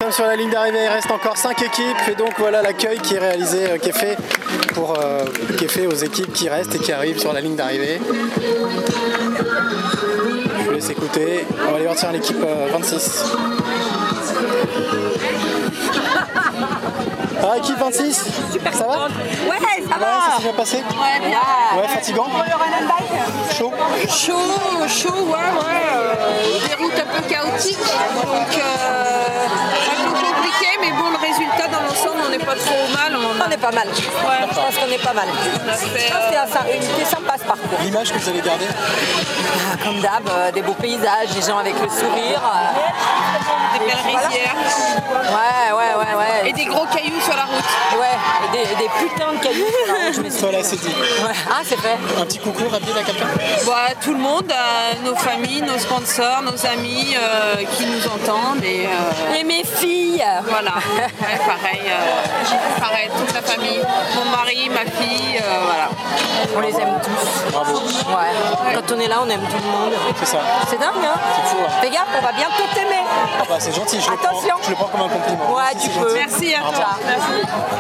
sommes sur la ligne d'arrivée, il reste encore 5 équipes et donc voilà l'accueil qui est réalisé, qui est fait aux équipes qui restent et qui arrivent sur la ligne d'arrivée. Je vous laisse écouter. On va aller voir sur l'équipe 26. Ah, équipe 26, super ça va? Ouais, ça va. Ça s'est bien passé? Ouais, bien. Ouais, fatigant? Chaud? Chaud, ouais. Des routes un peu chaotiques, donc un peu compliqué, mais bon, le résultat dans l'ensemble, on n'est pas trop mal. On est pas mal. Ouais. Je pense qu'on est pas mal. On a fait, C'était sympa ce parcours. L'image que vous allez garder? Comme d'hab, des beaux paysages, des gens avec le sourire. des belles rizières. Ouais. Et des gros cailloux sur la route. Ouais, et des putains de cailloux sur la route, je me suis dit. Voilà, c'est dit. Ouais. Ah, c'est fait. Un petit coucou rapide à quelqu'un? Bah, tout le monde, nos familles, nos sponsors, nos amis qui nous entendent. Et mes filles. Voilà, ouais, pareil, toute la famille. Mon mari, ma fille, voilà. On les aime tous. Bravo. Ouais. Quand on est là, on aime tout le monde. C'est ça. C'est dingue, hein? C'est fou, hein. Fais gaffe, on va bientôt t'aimer. Bah, c'est gentil, je Attention. le prends comme un compliment. Ouais, Merci, tu c'est peux. gentil. Merci, Au revoir. Merci.